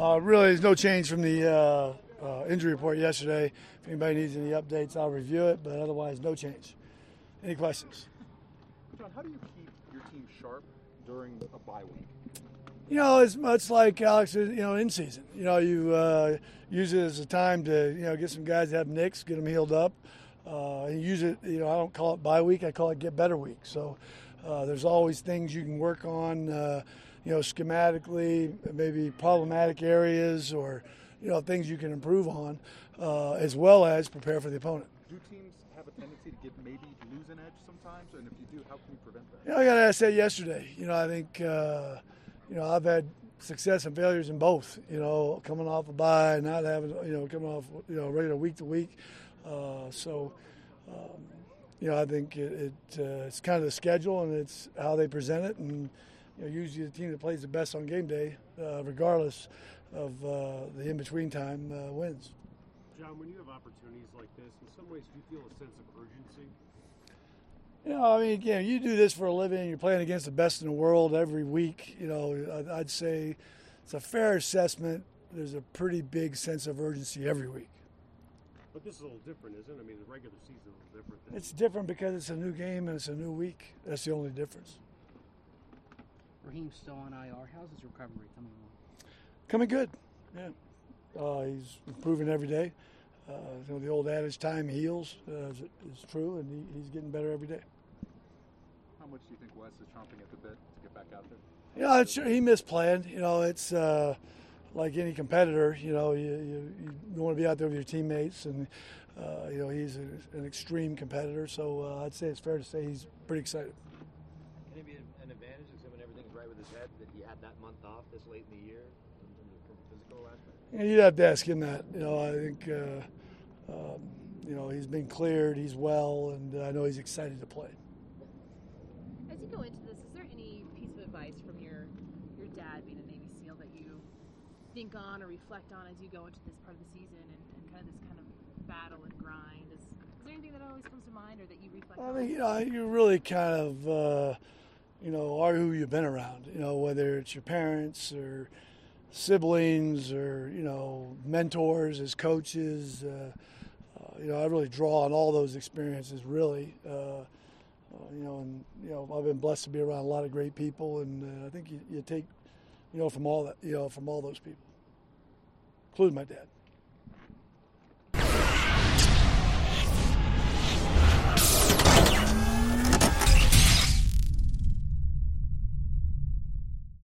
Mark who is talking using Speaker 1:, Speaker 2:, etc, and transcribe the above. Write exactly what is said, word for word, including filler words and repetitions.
Speaker 1: Uh, really, there's no change from the uh, uh, injury report yesterday. If anybody needs any updates, I'll review it, but otherwise, no change. Any questions?
Speaker 2: John, how do you keep your team sharp during a bye week?
Speaker 1: You know, it's much like Alex, you know, in season. You know, you uh, use it as a time to, you know, get some guys that have nicks, get them healed up. Uh, and use it, you know, I don't call it bye week, I call it get better week. So uh, there's always things you can work on, uh, you know, schematically, maybe problematic areas or, you know, things you can improve on, uh, as well as prepare for the opponent.
Speaker 2: Do teams have a tendency to get maybe lose an edge sometimes? And if you do, how can you prevent that?
Speaker 1: You know, I got to ask that yesterday. You know, I think, uh, you know, I've had success and failures in both, you know, coming off a bye, not having, you know, coming off, you know, regular week to week. Uh, so, um, you know, I think it, it uh, it's kind of the schedule and it's how they present it. And, you know, usually the team that plays the best on game day, uh, regardless of uh, the in-between time, uh, wins.
Speaker 3: John, when you have opportunities like this, in some ways do you feel a sense of urgency?
Speaker 1: You know, I mean, again, you do this for a living. You're playing against the best in the world every week. You know, I'd say it's a fair assessment. There's a pretty big sense of urgency every week.
Speaker 3: But this is a little different, isn't it? I mean, the regular season is a little different. Than
Speaker 1: It's different because it's a new game and it's a new week. That's the only difference.
Speaker 4: Raheem's still on I R. How's his recovery coming along?
Speaker 1: Coming good, yeah. Uh, he's improving every day. Uh, you know, the old adage, time heals, uh, is, is true, and he, he's getting better every day.
Speaker 2: How much do you think Wes is chomping at the bit to get back out there?
Speaker 1: Yeah, it's, he missed playing. You know, it's uh, like any competitor. You know, you, you, you want to be out there with your teammates, and uh, you know he's a, an extreme competitor. So uh, I'd say it's fair to say he's pretty excited.
Speaker 5: Can it be an advantage, assuming everything's right with his head, that he had that month off this late in the year in terms of physical aspect?
Speaker 1: Yeah, you'd have to ask him that. You know, I think uh, um, you know he's been cleared, he's well, and I know he's excited to play.
Speaker 6: As you go into this, is there any piece of advice from your your dad, being a Navy SEAL, that you think on or reflect on as you go into this part of the season and, and kind of this kind of battle and grind? Is, is there anything that always comes to mind or that you reflect
Speaker 1: I
Speaker 6: on?
Speaker 1: think you know you really kind of uh, you know are who you've been around. You know, whether it's your parents or siblings or you know mentors as coaches. Uh, uh, you know, I really draw on all those experiences. Really. Uh, Uh, you know, and you know, I've been blessed to be around a lot of great people, and uh, I think you, you take, you know, from all that, you know, from all those people, including my dad.